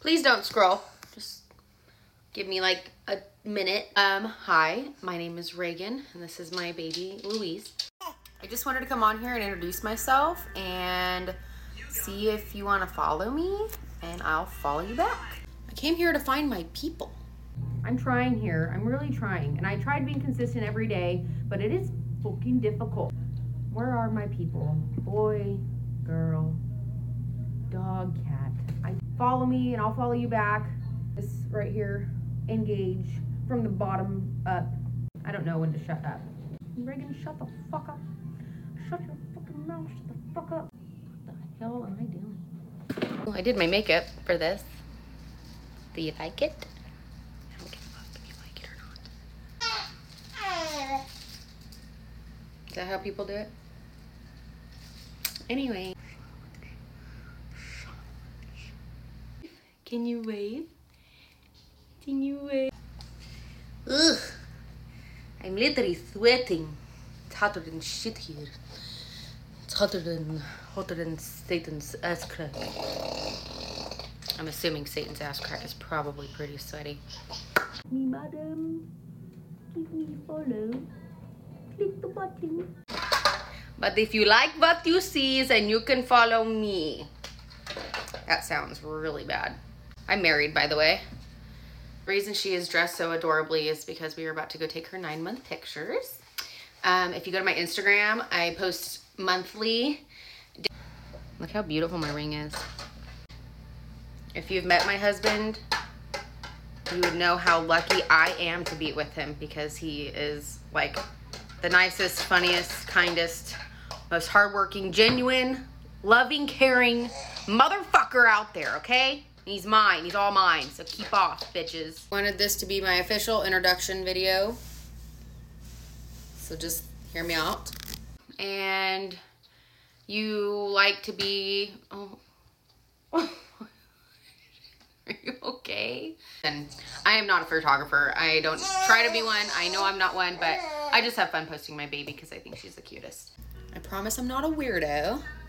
Please don't scroll. Just give me like a minute. Hi, my name is Reagan, and this is my baby, Louise. I just wanted to come on here and introduce myself and see if you want to follow me, and I'll follow you back. I came here to find my people. I'm trying here. I'm really trying. And I tried being consistent every day, but it is fucking difficult. Where are my people? Boy, girl, dog, cat. Follow me and I'll follow you back. This right here, engage from the bottom up. I don't know when to shut up. Reagan, shut the fuck up. Shut your fucking mouth, shut the fuck up. What the hell am I doing? Well, I did my makeup for this. Do you like it? I don't give a fuck if you like it or not. Is that how people do it? Anyway. Can you wave? Can you wave? Ugh. I'm literally sweating. It's hotter than shit here. It's hotter than Satan's ass crack. I'm assuming Satan's ass crack is probably pretty sweaty. Me, madam. Give me follow. Click the button. But if you like what you see, then you can follow me. That sounds really bad. I'm married, by the way. The reason she is dressed so adorably is because we are about to go take her 9-month pictures. If you go to my Instagram, I post monthly. Look how beautiful my ring is. If you've met my husband, you would know how lucky I am to be with him, because he is like the nicest, funniest, kindest, most hardworking, genuine, loving, caring motherfucker out there, okay? He's mine. He's all mine. So keep off, bitches. Wanted this to be my official introduction video. So just hear me out. And you like to be... Oh. Are you okay? And I am not a photographer. I don't try to be one. I know I'm not one, but I just have fun posting my baby because I think she's the cutest. I promise I'm not a weirdo.